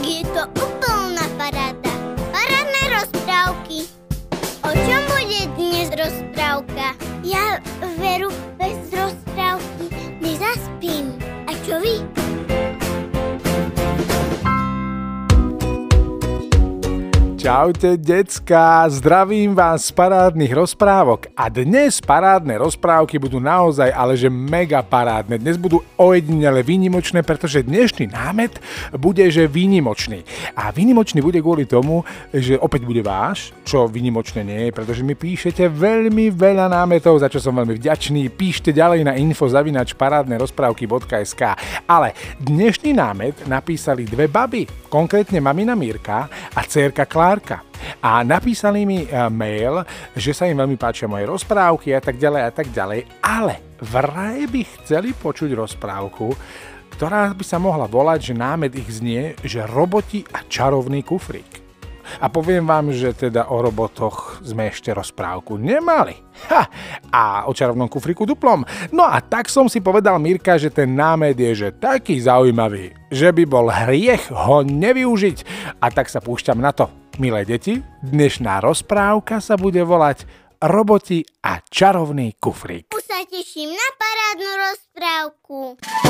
je to úplná paráda. Parádne rozprávky. O čom bude dnes rozprávka? Ja veru bez rozprávky nezaspím. A čo vy? Čaute, decká, zdravím vás z parádnych rozprávok. A dnes parádne rozprávky budú naozaj, ale že mega parádne. Dnes budú ojedinele výnimočné, pretože dnešný námet bude, že výnimočný. A výnimočný bude kvôli tomu, že opäť bude váš, čo výnimočné nie je, pretože mi píšete veľmi veľa námetov, za čo som veľmi vďačný. Píšte ďalej na info@parádnerozprávky.sk. Ale dnešný námet napísali dve baby, konkrétne mamina Mirka a dcérka Klára. A napísali mi mail, že sa im veľmi páčia moje rozprávky a tak ďalej, ale vraj by chceli počuť rozprávku, ktorá by sa mohla volať, že námed ich znie, že roboti a čarovný kufrík. A poviem vám, že teda o robotoch sme ešte rozprávku nemali. A o čarovnom kufríku duplom. No a tak som si povedal, Mirka, že ten námed je že taký zaujímavý, že by bol hriech ho nevyužiť. A tak sa púšťam na to. Milé deti, dnešná rozprávka sa bude volať Roboti a čarovný kufrík. Už sa teším na parádnu rozprávku.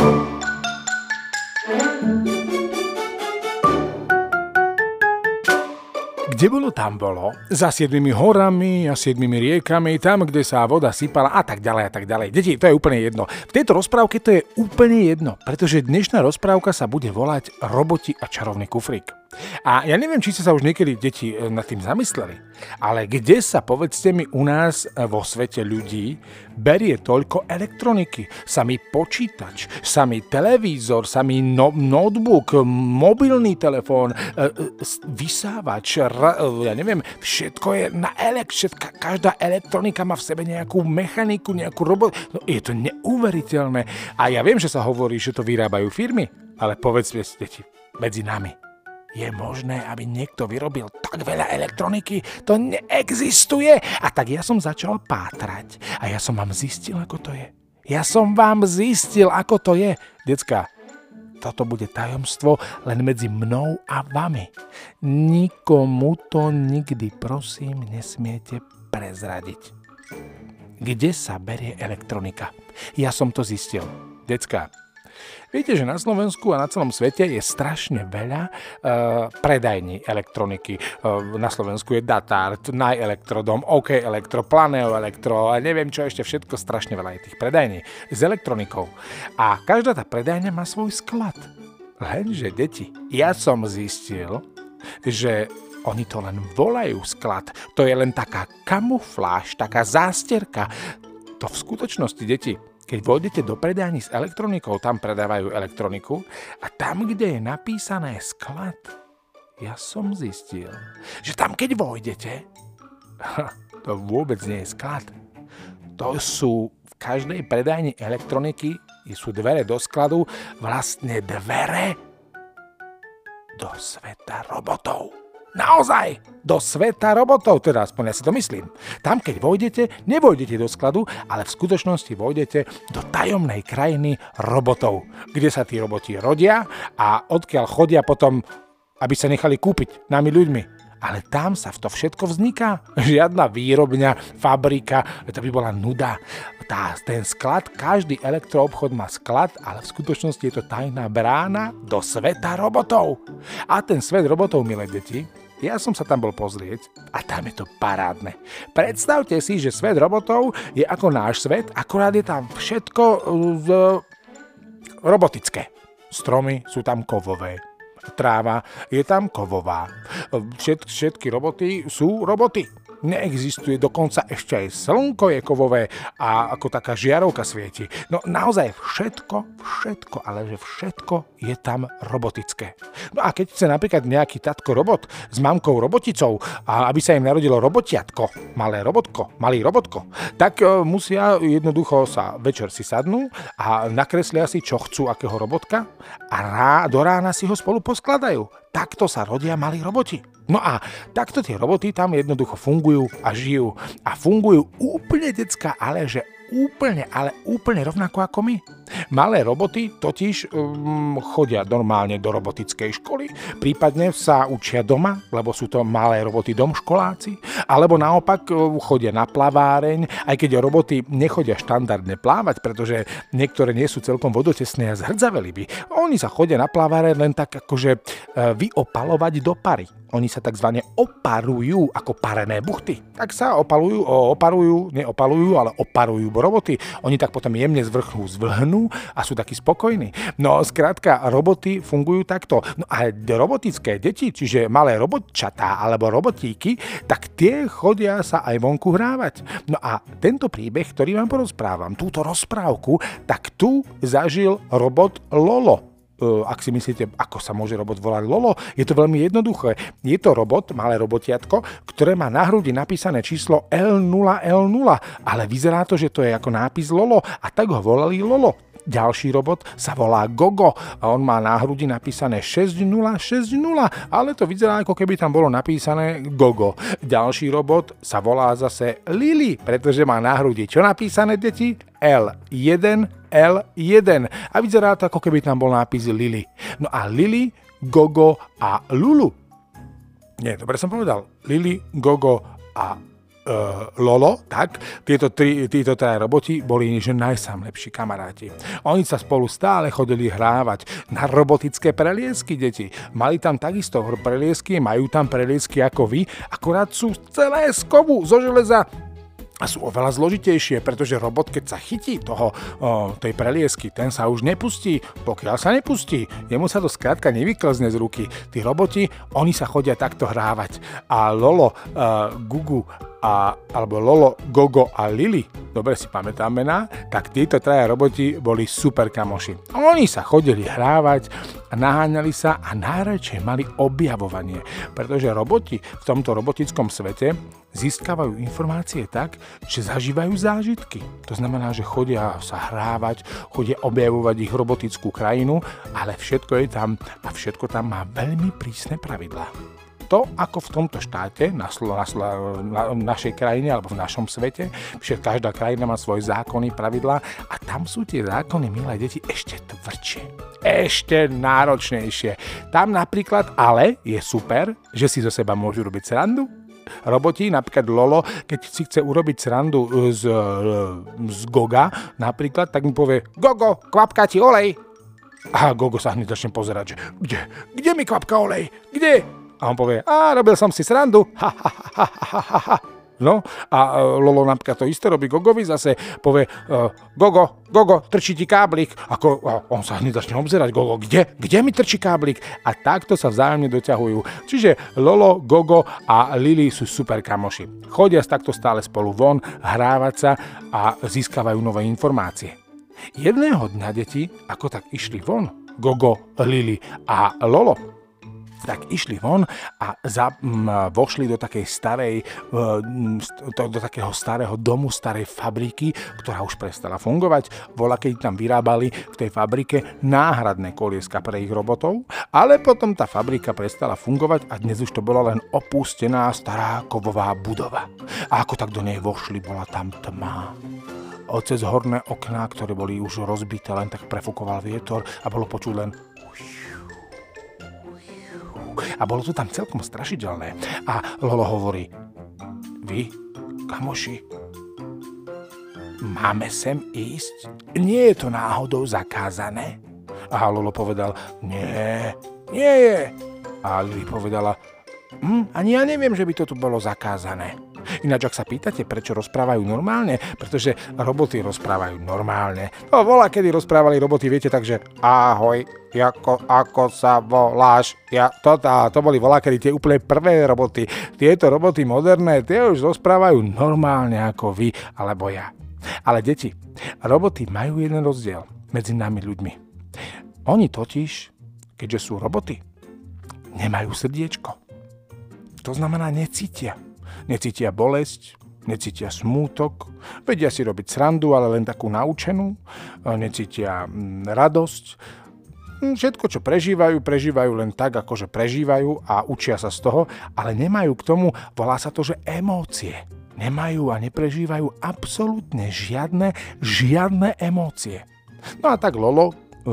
Kde bolo, tam bolo. Za 7 horami a 7 riekami, tam, kde sa voda sypala a tak ďalej a tak ďalej. Deti, to je úplne jedno. V tejto rozprávke to je úplne jedno, pretože dnešná rozprávka sa bude volať Roboti a čarovný kufrík. A ja neviem, či ste sa už niekedy, deti, nad tým zamysleli, ale kde sa, povedzte mi, u nás vo svete ľudí berie toľko elektroniky? Samý počítač, samý televízor, samý notebook, mobilný telefón, vysávač, ja neviem, všetko je na každá elektronika má v sebe nejakú mechaniku, nejakú robot. No, je to neuveriteľné. A ja viem, že sa hovorí, že to vyrábajú firmy, ale povedzte si, deti, medzi nami. Je možné, aby niekto vyrobil tak veľa elektroniky? To neexistuje. A tak ja som začal pátrať a ja som vám zistil, ako to je. Decka, toto bude tajomstvo len medzi mnou a vami. Nikomu to nikdy, prosím, nesmiete prezradiť. Kde sa berie elektronika? Ja som to zistil. Decka, viete, že na Slovensku a na celom svete je strašne veľa predajní elektroniky. Na Slovensku je Datart, Najelektrodom, OK Elektro, Planeo Elektro a neviem čo ešte všetko, strašne veľa je tých predajní s elektronikou. A každá tá predajňa má svoj sklad. Lenže, deti, ja som zistil, že oni to len volajú sklad. To je len taká kamufláž, taká zásterka. To v skutočnosti, deti, keď vôjdete do predajní s elektronikou, tam predávajú elektroniku a tam, kde je napísané sklad, ja som zistil, že tam, keď vôjdete, to vôbec nie je sklad. To sú v každej predajni elektroniky, sú dvere do skladu, vlastne dvere do sveta robotov. Naozaj, do sveta robotov, teda aspoň ja si to myslím. Tam, keď vojdete, nevojdete do skladu, ale v skutočnosti vojdete do tajomnej krajiny robotov, kde sa tí roboti rodia a odkiaľ chodia potom, aby sa nechali kúpiť nami ľuďmi. Ale tam sa v to všetko vzniká. Žiadna výrobňa, fabrika, to by bola nuda. Ten sklad, každý elektroobchod má sklad, ale v skutočnosti je to tajná brána do sveta robotov. A ten svet robotov, milé deti, ja som sa tam bol pozrieť a tam je to parádne. Predstavte si, že svet robotov je ako náš svet, akorát je tam všetko robotické. Stromy sú tam kovové. Tráva je tam kovová. Všetky roboty sú roboty. Neexistuje, dokonca ešte aj slnko je kovové a ako taká žiarovka svieti. No naozaj všetko, ale že všetko je tam robotické. No a keď chce napríklad nejaký tatko robot s mamkou roboticou a aby sa im narodilo robotiatko, malý robotko, tak musia jednoducho sa večer si sadnú a nakreslia si, čo chcú, akého robotka a do rána si ho spolu poskladajú. Takto sa rodia malí roboti. No a takto tie roboty tam jednoducho fungujú a žijú. A fungujú úplne, decká, ale úplne rovnako ako my. Malé roboty totiž chodia normálne do robotickej školy, prípadne sa učia doma, lebo sú to malé roboty domškoláci, alebo naopak chodia na plaváreň, aj keď roboty nechodia štandardne plávať, pretože niektoré nie sú celkom vodotesné a zhrdzaveli by. Oni sa chodia na plaváreň len tak akože vyopalovať do pary. Oni sa takzvané oparujú ako parené buchty. Tak sa neopalujú, ale oparujú roboty. Oni tak potom jemne z vrchu zvlhnú a sú takí spokojní. No skrátka, roboty fungujú takto. No a robotické deti, čiže malé robotčatá alebo robotíky, tak tie chodia sa aj vonku hrávať. No a tento príbeh, ktorý vám porozprávam, túto rozprávku, tak tu zažil robot Lolo. Ak si myslíte, ako sa môže robot volať Lolo, je to veľmi jednoduché. Je to robot, malé robotiatko, ktoré má na hrudi napísané číslo L0L0, ale vyzerá to, že to je ako nápis Lolo a tak ho volali Lolo. Ďalší robot sa volá Gogo a on má na hrudi napísané 6060, ale to vyzerá, ako keby tam bolo napísané Gogo. Ďalší robot sa volá zase Lili, pretože má na hrudi čo napísané, deti? L1, L1. A vyzerá to, ako keby tam bol nápis Lili. No a Lili, Gogo a Lulu. Nie, dobre som povedal. Lili, Gogo a Lolo, tak, títo traja roboti boli že najlepší kamaráti. Oni sa spolu stále chodili hrávať na robotické preliesky, deti. Mali tam takisto preliesky, majú tam preliesky ako vy, akorát sú celé z kovu, zo železa a sú oveľa zložitejšie, pretože robot, keď sa chytí tej preliesky, ten sa už nepustí. Pokiaľ sa nepustí, jemu sa to skrátka nevyklzne z ruky. Tí roboti, oni sa chodia takto hrávať. A Lolo, Gugu, alebo Lolo, Gogo a Lili, dobre si pamätám mená, tak títo traja roboti boli super kamoši. Oni sa chodili hrávať a naháňali sa a najradšej mali objavovanie, pretože roboti v tomto robotickom svete získavajú informácie tak, že zažívajú zážitky. To znamená, že chodia sa hrávať, chodia objavovať ich robotickú krajinu, ale všetko je tam a všetko tam má veľmi prísne pravidlá. To, ako v tomto štáte, na našej krajine alebo v našom svete, že každá krajina má svoje zákony, pravidlá a tam sú tie zákony, milé deti, ešte tvrdšie, ešte náročnejšie. Tam napríklad ale je super, že si zo seba môžu robiť srandu. Roboti, napríklad Lolo, keď si chce urobiť srandu z Goga, napríklad, tak mu povie: Gogo, kvapka ti olej. A Gogo sa hneď začne pozerať, že kde mi kvapka olej? Kde? A on povie: robil som si srandu. No, a Lolo napríklad to isté robí Gogovi, zase povie: Gogo, trčí ti káblik. A on sa hneď začne obzerať: Gogo, kde mi trčí káblik? A takto sa vzájomne doťahujú. Čiže Lolo, Gogo a Lili sú super kamoši. Chodia takto stále spolu von, hrávať sa a získavajú nové informácie. Jedného dňa, deti, ako tak išli von, Gogo, Lili a Lolo, tak išli von a vošli do takej do takého starého domu, starej fabriky, ktorá už prestala fungovať. Keď tam vyrábali v tej fabrike náhradné kolieska pre ich robotov, ale potom tá fabrika prestala fungovať a dnes už to bola len opustená stará kovová budova. A ako tak do nej vošli, bola tam tma. Cez horné okná, ktoré boli už rozbité, len tak prefúkoval vietor a bolo počuť len a bolo to tam celkom strašidelné. A Lolo hovorí: Vy, kamoši, máme sem ísť? Nie je to náhodou zakázané? A Lolo povedal: Nie je. A Lili povedala: Ani ja neviem, že by to tu bolo zakázané. Ináč, ak sa pýtate, prečo rozprávajú normálne, pretože roboty rozprávajú normálne. No, kedy rozprávali roboty, viete, takže ahoj, ako sa voláš? To boli kedy tie úplne prvé roboty. Tieto roboty moderné, tie už rozprávajú normálne ako vy alebo ja. Ale deti, roboty majú jeden rozdiel medzi nami ľuďmi. Oni totiž, keďže sú roboty, nemajú srdiečko. To znamená, necítia bolesť, necítia smútok, vedia si robiť srandu, ale len takú naučenú, necítia radosť. Všetko, čo prežívajú len tak, akože prežívajú a učia sa z toho, ale nemajú k tomu, volá sa to, že emócie. Nemajú a neprežívajú absolútne žiadne emócie. No a tak Lolo,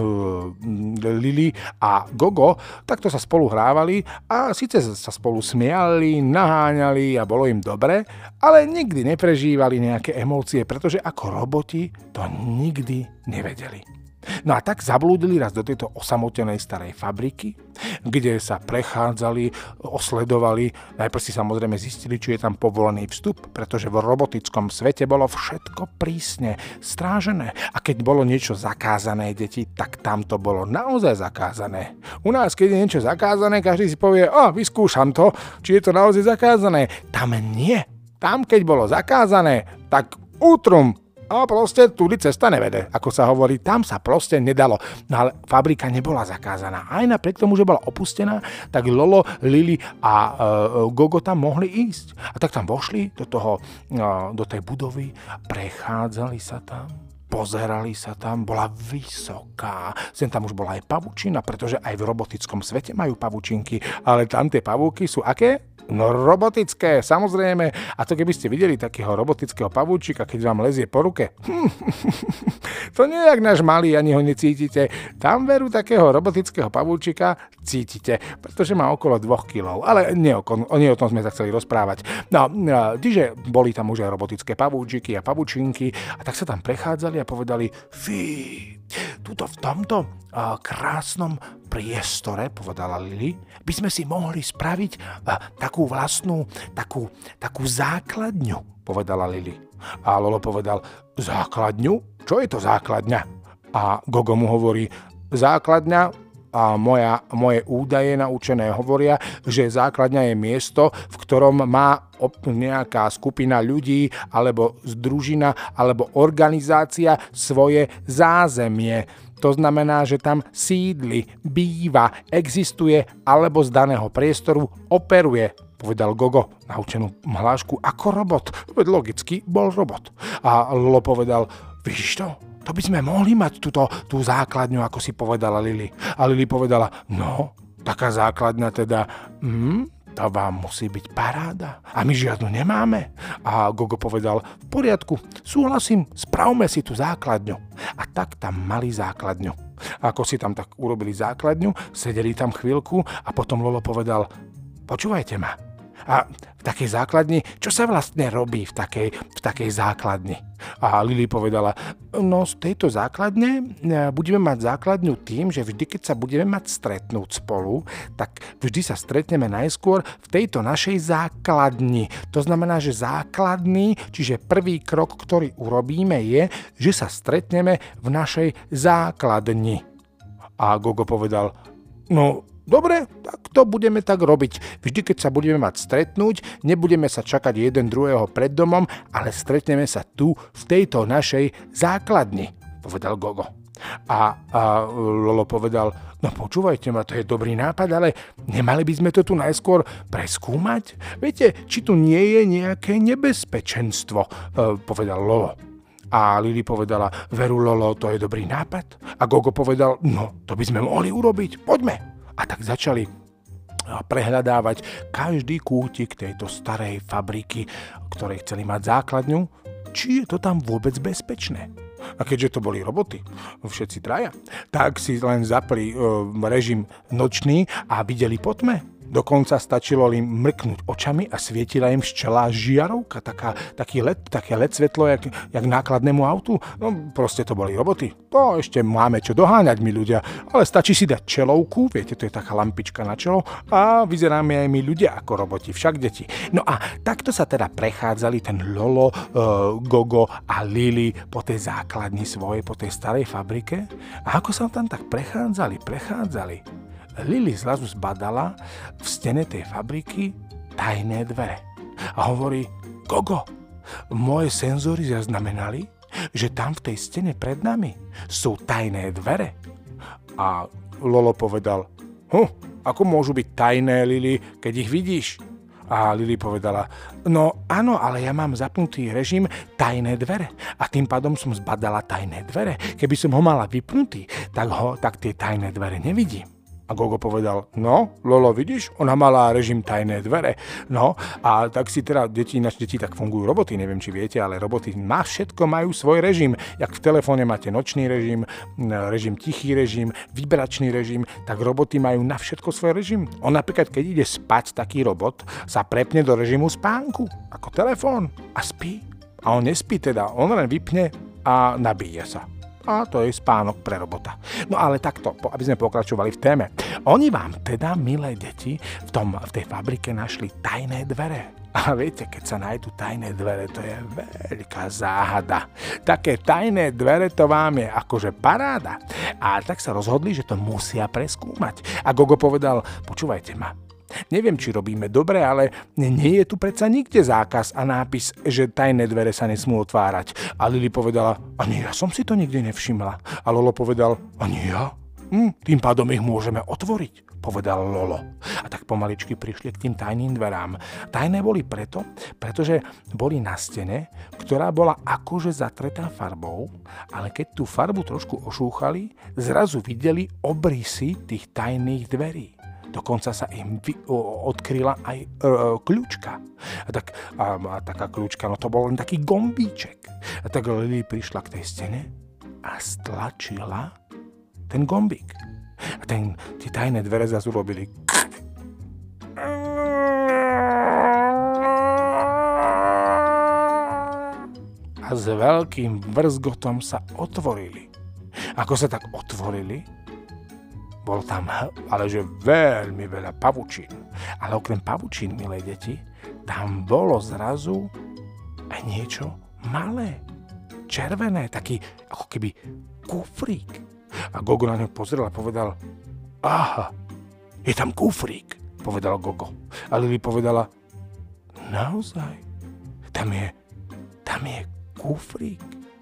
Lili a Gogo takto sa spolu hrávali a síce sa spolu smiali, naháňali a bolo im dobre, ale nikdy neprežívali nejaké emócie, pretože ako roboti to nikdy nevedeli. No a tak zablúdili raz do tejto osamotenej starej fabriky, kde sa prechádzali, osledovali. Najprv si samozrejme zistili, či je tam povolený vstup, pretože v robotickom svete bolo všetko prísne strážené. A keď bolo niečo zakázané, deti, tak tam to bolo naozaj zakázané. U nás, keď je niečo zakázané, každý si povie, vyskúšam to, či je to naozaj zakázané. Tam nie. Tam, keď bolo zakázané, tak útrum. A proste tudy cesta nevede, ako sa hovorí, tam sa proste nedalo. No ale fabrika nebola zakázaná. Aj napriek tomu, že bola opustená, tak Lolo, Lili a Gogo tam mohli ísť. A tak tam vošli do tej budovy, prechádzali sa tam, pozerali sa tam, bola vysoká. Sem tam už bola aj pavučina, pretože aj v robotickom svete majú pavučinky, ale tam tie pavúky sú aké? No robotické, samozrejme. A to keby ste videli takého robotického pavúčika, keď vám lezie po ruke. To nie je jak náš malý, ani ho necítite. Tam veru takého robotického pavúčika cítite, pretože má okolo 2 kg. Ale nie o tom sme sa chceli rozprávať. No, čiže boli tam už aj robotické pavúčiky a pavúčinky a tak sa tam prechádzali a povedali, tuto v tomto krásnom priestore, povedala Lili, by sme si mohli spraviť takú vlastnú, takú základňu, povedala Lili. A Lolo povedal, základňu? Čo je to základňa? A Gogo mu hovorí, základňa a moje údaje naučené hovoria, že základňa je miesto, v ktorom má nejaká skupina ľudí, alebo združina, alebo organizácia svoje zázemie. To znamená, že tam sídli, býva, existuje, alebo z daného priestoru operuje, povedal Gogo naučenú hlášku ako robot. Veď logicky bol robot. A Lolo povedal, vidíš to? To by sme mohli mať tú základňu, ako si povedala Lili. A Lili povedala, no, taká základňa teda, to vám musí byť paráda. A my žiadnu nemáme. A Gogo povedal, v poriadku, súhlasím, spravme si tú základňu. A tak tam mali základňu. A ako si tam tak urobili základňu, sedeli tam chvíľku a potom Lolo povedal, počúvajte ma. A v takej základni, čo sa vlastne robí v takej základni? A Lili povedala, no z tejto základne budeme mať základňu tým, že vždy, keď sa budeme mať stretnúť spolu, tak vždy sa stretneme najskôr v tejto našej základni. To znamená, že základný, čiže prvý krok, ktorý urobíme je, že sa stretneme v našej základni. A Gogo povedal, no dobre, tak to budeme tak robiť. Vždy, keď sa budeme mať stretnúť, nebudeme sa čakať jeden druhého pred domom, ale stretneme sa tu, v tejto našej základni, povedal Gogo. A Lolo povedal, no počúvajte ma, to je dobrý nápad, ale nemali by sme to tu najskôr preskúmať? Viete, či tu nie je nejaké nebezpečenstvo, povedal Lolo. A Lili povedala, veru Lolo, to je dobrý nápad. A Gogo povedal, no, to by sme mohli urobiť, poďme. A tak začali prehľadávať každý kútik tejto starej fabriky, ktorej chceli mať základňu, či je to tam vôbec bezpečné. A keďže to boli roboty, všetci traja, tak si len zapli režim nočný a videli po tme. Dokonca stačilo im mrknúť očami a svietila im včelá žiarovka, také LED svetlo, jak nákladnému autu. No proste to boli roboty. To ešte máme čo doháňať, my ľudia. Ale stačí si dať čelovku, viete, to je taká lampička na čelo a vyzeráme aj my ľudia ako roboti, však deti. No a takto sa teda prechádzali ten Lolo, Gogo a Lili po tej základni svojej, po tej starej fabrike. A ako sa tam tak prechádzali, Lili zrazu zbadala v stene tej fabriky tajné dvere. A hovorí, Gogo, moje senzory zaznamenali, že tam v tej stene pred nami sú tajné dvere. A Lolo povedal, ako môžu byť tajné, Lili, keď ich vidíš? A Lili povedala, no áno, ale ja mám zapnutý režim tajné dvere. A tým pádom som zbadala tajné dvere. Keby som ho mala vypnutý, tak tie tajné dvere nevidím. A Gogo povedal, no, Lolo, vidíš, ona mala režim tajné dvere. No, a tak si teda, deti tak fungujú roboty, neviem, či viete, ale roboty všetko majú svoj režim. Jak v telefóne máte nočný režim, režim tichý režim, vyberačný režim, tak roboty majú na všetko svoj režim. On napríklad, keď ide spať, taký robot sa prepne do režimu spánku, ako telefón, a spí. A on nespí teda, on len vypne a nabíje sa. A to je spánok pre robota. No ale takto, aby sme pokračovali v téme. Oni vám teda, milé deti, v tej fabrike našli tajné dvere. A viete, keď sa nájdú tajné dvere, to je veľká záhada. Také tajné dvere, to vám je akože paráda. A tak sa rozhodli, že to musia preskúmať. A Gogo povedal, počúvajte ma, neviem, či robíme dobre, ale nie je tu predsa nikde zákaz a nápis, že tajné dvere sa nesmú otvárať. A Lili povedala, ani ja som si to nikdy nevšimla. A Lolo povedal, ani ja? Tým pádom ich môžeme otvoriť, povedal Lolo. A tak pomaličky prišli k tým tajným dverám. Tajné boli pretože boli na stene, ktorá bola akože zatretá farbou, ale keď tú farbu trošku ošúchali, zrazu videli obrysy tých tajných dverí. Dokonca sa im odkryla aj kľúčka. A taká kľúčka, no to bol len taký gombíček. A tak Lili prišla k tej stene a stlačila ten gombík. A tie tajné dvere zase urobili. A s veľkým vrzgotom sa otvorili. Ako sa tak otvorili, bol tam, ale že veľmi veľa pavučín. Ale okrem pavučín, milé deti, tam bolo zrazu aj niečo malé, červené, taký ako keby kufrík. A Gogo na ňo pozrel a povedal, aha, je tam kufrík, povedal Gogo. A Lili povedala, naozaj, tam je kufrík.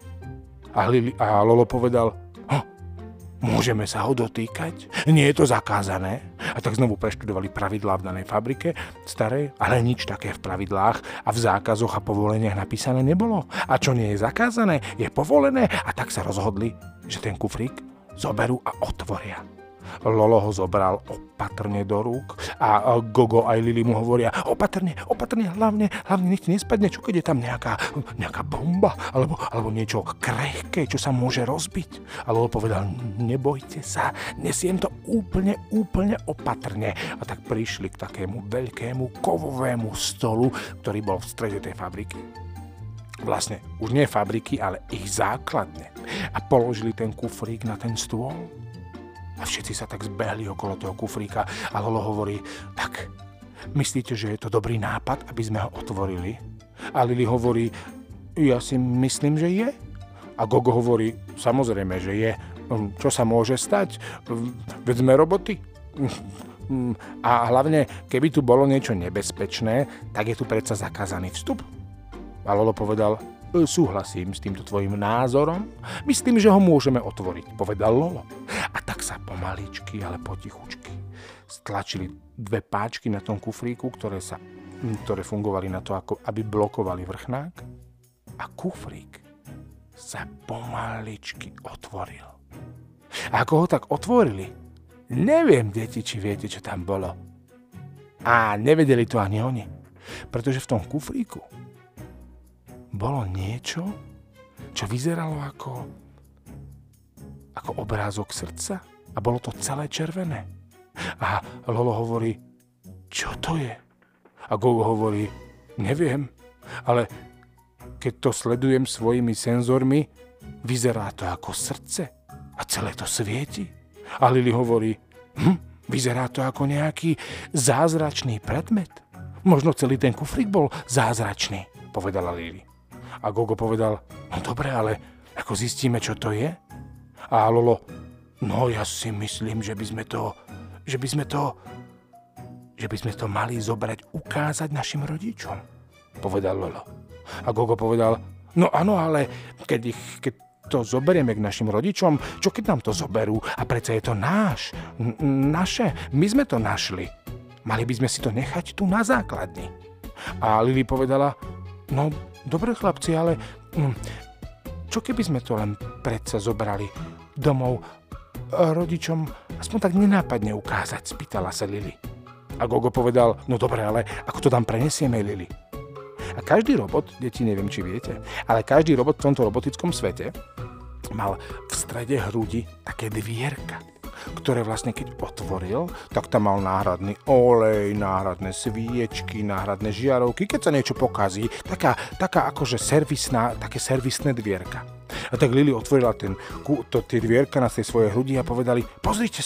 A Lolo povedal, môžeme sa ho dotýkať? Nie je to zakázané? A tak znovu preštudovali pravidlá v danej fabrike, starej, ale nič také v pravidlách a v zákazoch a povoleniach napísané nebolo. A čo nie je zakázané, je povolené. A tak sa rozhodli, že ten kufrík zoberú a otvoria. Lolo ho zobral opatrne do rúk a Gogo aj Lili mu hovoria opatrne, hlavne nech ti nespadne, čo keď je tam nejaká bomba alebo niečo krehké, čo sa môže rozbiť. A Lolo povedal, nebojte sa, nesiem to úplne opatrne. A tak prišli k takému veľkému kovovému stolu, ktorý bol v strede tej fabriky. Vlastne už nie fabriky, ale ich základne. A položili ten kufrík na ten stôl. A všetci sa tak zbehli okolo toho kufríka a Lolo hovorí, tak, myslíte, že je to dobrý nápad, aby sme ho otvorili? A Lili hovorí, ja si myslím, že je. A Gogo hovorí, samozrejme, že je. Čo sa môže stať? Veď sme roboty. A hlavne, keby tu bolo niečo nebezpečné, tak je tu predsa zakázaný vstup. A Lolo povedal, súhlasím s týmto tvojim názorom. Myslím, že ho môžeme otvoriť, povedal Lolo. A tak sa pomaličky, ale potichučky stlačili dve páčky na tom kufríku, ktoré fungovali na to, aby blokovali vrchnák. A kufrík sa pomaličky otvoril. A ako ho tak otvorili, neviem, deti, či viete, čo tam bolo. A nevedeli to ani oni. Pretože v tom kufríku bolo niečo, čo vyzeralo ako obrázok srdca a bolo to celé červené. A Lolo hovorí, čo to je? A Gogo hovorí, neviem, ale keď to sledujem svojimi senzormi, vyzerá to ako srdce a celé to svieti. A Lili hovorí, vyzerá to ako nejaký zázračný predmet. Možno celý ten kufrík bol zázračný, povedala Lili. A Gogo povedal, no dobre, ale ako zistíme, čo to je? A Lolo, no ja si myslím, že by sme to mali zobrať, ukázať našim rodičom, povedal Lolo. A Gogo povedal, no áno, ale keď to zoberieme k našim rodičom, čo keď nám to zoberú? A predsa je to naše, my sme to našli. Mali by sme si to nechať tu na základni. A Lili povedala, no dobre chlapci, ale čo keby sme to len predsa zobrali domov rodičom aspoň tak nenápadne ukázať, spýtala sa Lili. A Gogo povedal, no dobre, ale ako to tam prenesieme, Lili? A každý robot, deti, neviem, či viete, ale každý robot v tomto robotickom svete mal v strede hrudi také dvierka, ktoré vlastne keď otvoril, tak tam mal náhradný olej, náhradné sviečky, náhradné žiarovky. Keď sa niečo pokazí, taká akože také servisné dvierka. A tak Lili otvorila tie dvierka na tej svojej hrudi a povedala, pozrite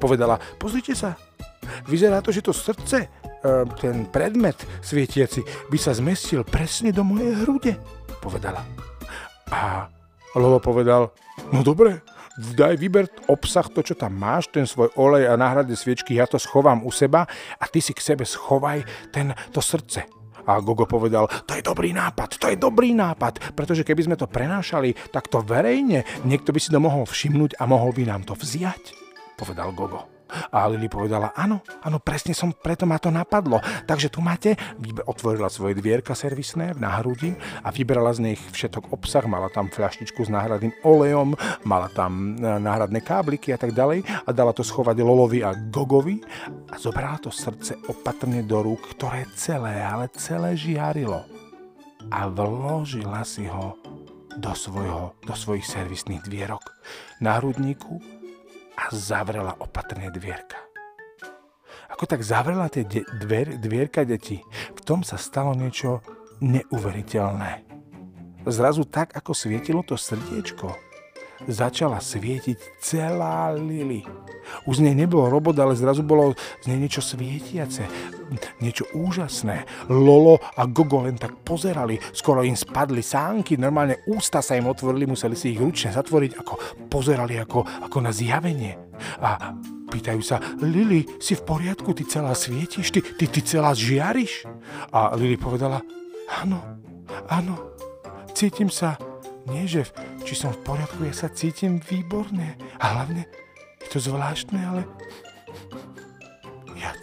sa. Vyzerá to, že to srdce, ten predmet svietiaci, by sa zmestil presne do mojej hrude, povedala. A Lolo povedal, no dobre, vyber obsah, to, čo tam máš, ten svoj olej a náhradné sviečky, ja to schovám u seba a ty si k sebe schovaj to srdce. A Gogo povedal, to je dobrý nápad, pretože keby sme to prenášali takto verejne, niekto by si to mohol všimnúť a mohol by nám to vziať, povedal Gogo. A Lili povedala, áno, presne preto ma to napadlo. Takže tu máte, otvorila svoje dvierka servisné na hrudi a vyberala z nich všetok obsah, mala tam fľaštičku s náhradným olejom, mala tam náhradné kábliky a tak ďalej a dala to schovať Lolovi a Gogovi a zobrala to srdce opatrne do rúk, ktoré celé žiarilo a vložila si ho do svojich servisných dvierok na hrudníku a zavrela opatrne dvierka. Ako tak zavrela tie dvierka, deti, v tom sa stalo niečo neuveriteľné. Zrazu tak, ako svietilo to srdiečko, začala svietiť celá Lili. Už z nej nebol robot, ale zrazu bolo z nej niečo svietiace, niečo úžasné. Lolo a Gogo len tak pozerali, skoro im spadli sánky, normálne ústa sa im otvorili, museli si ich ručne zatvoriť, ako pozerali ako na zjavenie. A pýtajú sa, Lili, si v poriadku, ty celá svietiš, ty celá žiariš? A Lili povedala, áno, cítim sa, nie že či som v poriadku, ja sa cítim výborne. A hlavne je to zvláštne, ale ja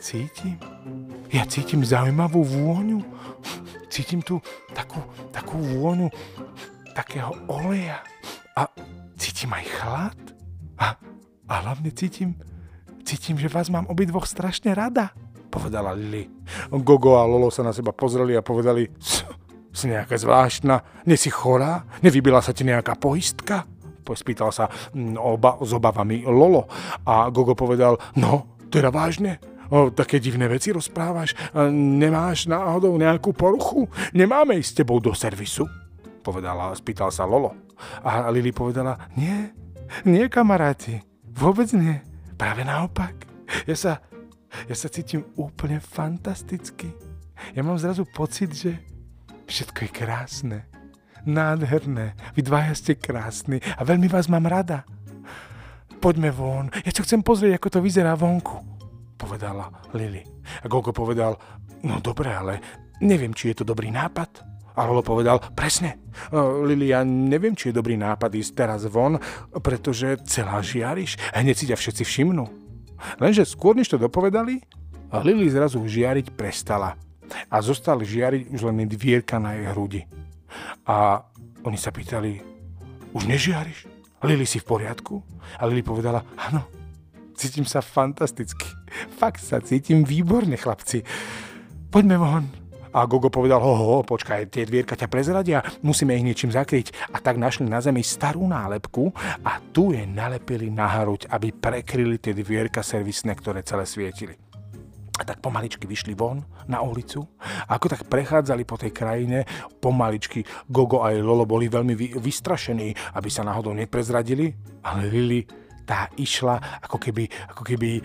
cítim zaujímavú vôňu. Cítim tu takú vôňu takého oleja. A cítim aj chlad. A hlavne cítim, že vás mám obidvoch strašne rada, povedala Lili. Gogo a Lolo sa na seba pozreli a povedali, si nejaká zvláštna, nie si chorá, nevybila sa ti nejaká poistka? Spýtal sa s obavami Lolo. A Gogo povedal, no, teda vážne? Také divné veci rozprávaš? Nemáš náhodou nejakú poruchu? Nemáme ísť s tebou do servisu? Spýtal sa Lolo. A Lili povedala, nie kamaráti, vôbec nie. Práve naopak. Ja sa cítim úplne fantasticky. Ja mám zrazu pocit, že všetko je krásne, nádherné, vy dvaja ste krásni a veľmi vás mám rada. Poďme von, ja sa chcem pozrieť, ako to vyzerá vonku, povedala Lili. A Gogo povedal, no dobre, ale neviem, či je to dobrý nápad. A Lolo povedal, presne, Lili, ja neviem, či je dobrý nápad ísť teraz von, pretože celá žiariš a hneď si ťa všetci všimnú. Lenže skôr, než to dopovedali, Lili zrazu žiariť prestala. A zostali žiariť už len dvierka na jej hrudi. A oni sa pýtali, už nežiariš? Lili, si v poriadku? A Lili povedala, áno, cítim sa fantasticky. Fakt sa cítim výborne, chlapci. Poďme von. A Gogo povedal, počkaj, tie dvierka ťa prezradia, musíme ich niečím zakryť. A tak našli na zemi starú nálepku a tu je nalepili na hruď, aby prekryli tie dvierka servisné, ktoré celé svietili. A tak pomaličky vyšli von na ulicu. A ako tak prechádzali po tej krajine, pomaličky Gogo a Lolo boli veľmi vystrašení, aby sa náhodou neprezradili. Ale Lili tá išla, ako keby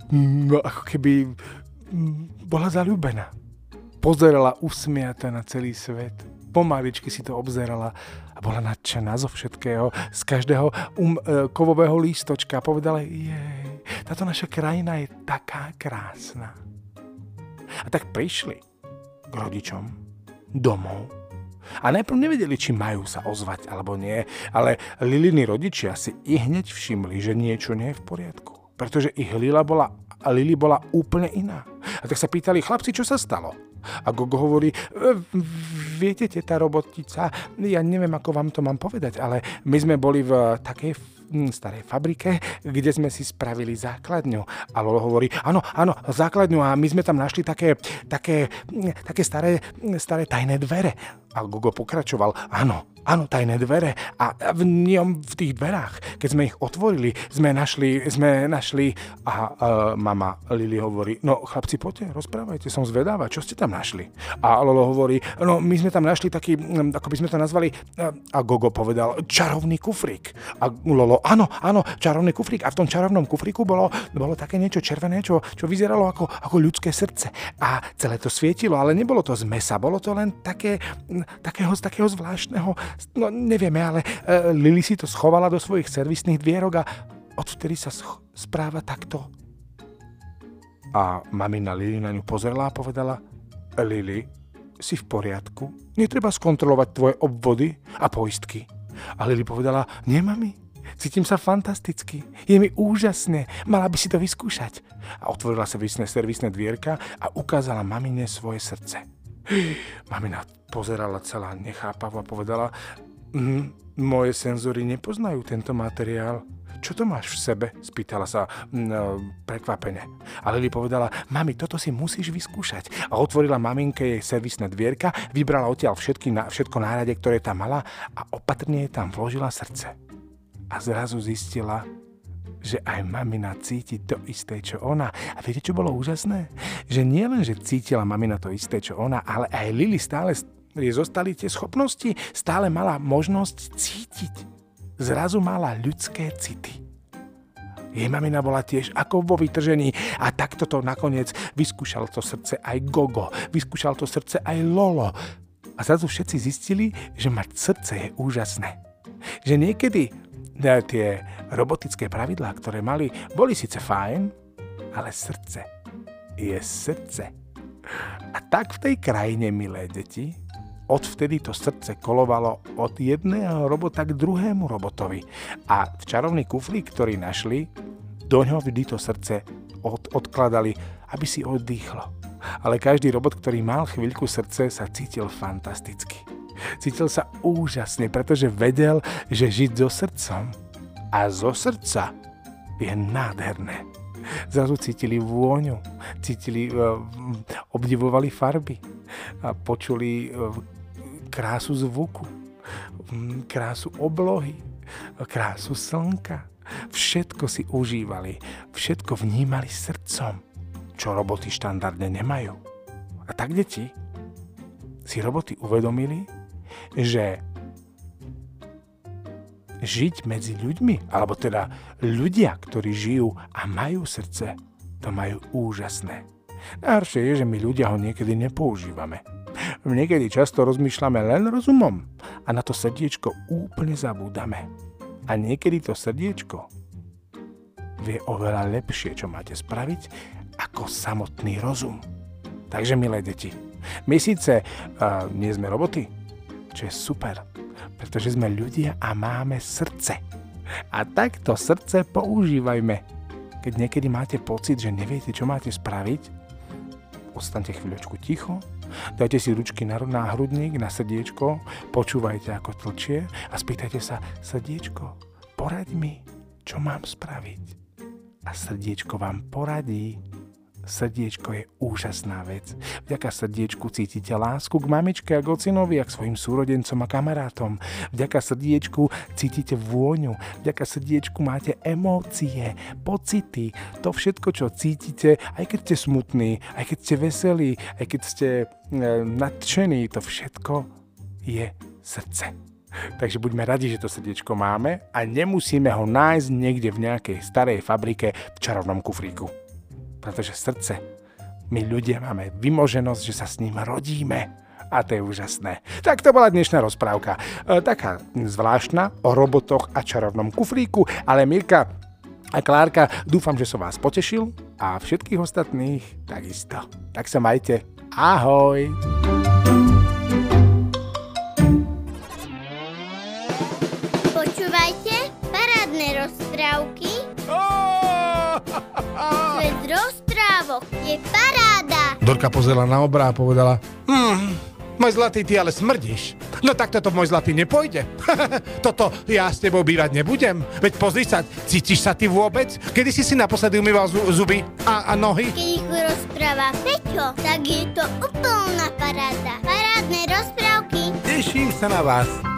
bola zaľúbená. Pozerala usmiatá na celý svet. Pomaličky si to obzerala a bola nadšená zo všetkého, z každého kovového lístočka. Povedala, táto naša krajina je taká krásna. A tak prišli k rodičom domov a najprv nevedeli, či majú sa ozvať alebo nie, ale Liliny rodičia si i hneď všimli, že niečo nie je v poriadku, pretože ich Lili bola úplne iná. A tak sa pýtali, chlapci, čo sa stalo? A Gogo hovorí, viete, teta robotica, ja neviem, ako vám to mám povedať, ale my sme boli v takej starej fabrike, kde sme si spravili základňu. A Lolo hovorí, áno, základňu a my sme tam našli také staré tajné dvere. A Gogo pokračoval, áno, tajné dvere. A v tých dverách, keď sme ich otvorili, sme našli a mama Lili hovorí, no chlapci, poďte, rozprávajte, som zvedáva, čo ste tam našli? A Lolo hovorí, no my sme tam našli taký, ako by sme to nazvali, a Gogo povedal, čarovný kufrík. A Lolo, áno, čarovný kufrík. A v tom čarovnom kufríku bolo také niečo červené, čo vyzeralo ako ľudské srdce. A celé to svietilo, ale nebolo to z mesa, bolo to len takého zvláštneho, no nevieme, ale Lili si to schovala do svojich servisných dvierok a odvtedy sa správa takto. A mamina Lili na ňu pozerala a povedala, Lili, si v poriadku? Netreba skontrolovať tvoje obvody a poistky. A Lili povedala, nie mami, cítim sa fantasticky, je mi úžasné, mala by si to vyskúšať. A otvorila sa servisné dvierka a ukázala mamine svoje srdce. Mamina pozerala celá nechápavo a povedala, moje senzory nepoznajú tento materiál. Čo to máš v sebe? Spýtala sa prekvapene. A Lili povedala, mami, toto si musíš vyskúšať. A otvorila maminke jej servisné dvierka, vybrala odtiaľ všetko nárade, ktoré tam mala a opatrne jej tam vložila srdce. A zrazu zistila, že aj mamina cíti to isté, čo ona. A viete, čo bolo úžasné? Že nie len, že cítila mamina to isté, čo ona, ale aj Lili stále zostali tie schopnosti, stále mala možnosť cítiť. Zrazu mala ľudské city. Jej mamina bola tiež ako vo vytržení a takto to nakoniec vyskúšal to srdce aj Gogo, vyskúšal to srdce aj Lolo. A zrazu všetci zistili, že mať srdce je úžasné. Že niekedy tie robotické pravidlá, ktoré mali, boli síce fajn, ale srdce je srdce. A tak v tej krajine, milé deti, odvtedy to srdce kolovalo od jedného robota k druhému robotovi. A v čarovný kuflík, ktorý našli, doňho vždy to srdce odkladali, aby si oddychlo. Ale každý robot, ktorý mal chvíľku srdce, sa cítil fantasticky. Cítil sa úžasne, pretože vedel, že žiť so srdcom a zo srdca je nádherné. Zrazu cítili vôňu, obdivovali farby a počuli krásu zvuku, krásu oblohy, krásu slnka. Všetko si užívali, všetko vnímali srdcom, čo roboty štandardne nemajú. A tak, deti, si roboty uvedomili, že žiť medzi ľuďmi, alebo teda ľudia, ktorí žijú a majú srdce, to majú úžasné. Najhoršie je, že my ľudia ho niekedy nepoužívame. Niekedy často rozmýšľame len rozumom a na to srdiečko úplne zabúdame. A niekedy to srdiečko vie oveľa lepšie, čo máte spraviť, ako samotný rozum. Takže, milé deti, my síce nie sme roboty, čo je super, pretože sme ľudia a máme srdce. A takto srdce používajme. Keď niekedy máte pocit, že neviete, čo máte spraviť, ostaňte chvíľočku ticho, dajte si ručky na hrudník, na srdiečko, počúvajte, ako tlčie a spýtajte sa, srdiečko, poraď mi, čo mám spraviť. A srdiečko vám poradí. Srdiečko je úžasná vec. Vďaka srdiečku cítite lásku k mamičke a k ocinovi a k svojim súrodencom a kamarátom. Vďaka srdiečku cítite vôňu. Vďaka srdiečku máte emócie, pocity. To všetko, čo cítite, aj keď ste smutní, aj keď ste veselí, aj keď ste nadšení, to všetko je srdce. Takže buďme radi, že to srdiečko máme a nemusíme ho nájsť niekde v nejakej starej fabrike v čarovnom kufríku. Pretože srdce, my ľudia máme vymoženosť, že sa s ním rodíme. A to je úžasné. Tak to bola dnešná rozprávka. Taká zvláštna o robotoch a čarovnom kufríku. Ale Mirka a Klárka, dúfam, že som vás potešil a všetkých ostatných takisto. Tak sa majte. Ahoj! Počúvajte parádne rozprávky. Svet rozprávok je paráda. Dorka pozerala na obra a povedala, Môj zlatý, ty ale smrdíš. No tak toto, môj zlatý, nepôjde. Toto ja s tebou bývať nebudem. Veď pozri sa, cítiš sa ty vôbec? Kedy si naposledy umýval zuby a nohy? Keď ich rozpráva Peťo, tak je to úplná paráda. Parádne rozprávky. Teším sa na vás.